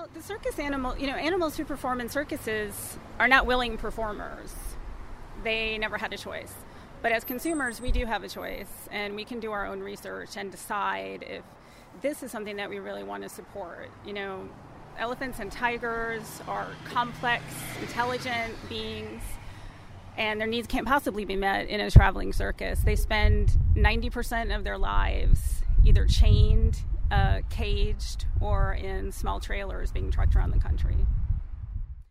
the circus animals who perform in circuses are not willing performers. They never had a choice. But as consumers, we do have a choice, and we can do our own research and decide if this is something that we really want to support. Elephants and tigers are complex, intelligent beings, and their needs can't possibly be met in a traveling circus. They spend 90% of their lives either chained, caged, or in small trailers being trucked around the country.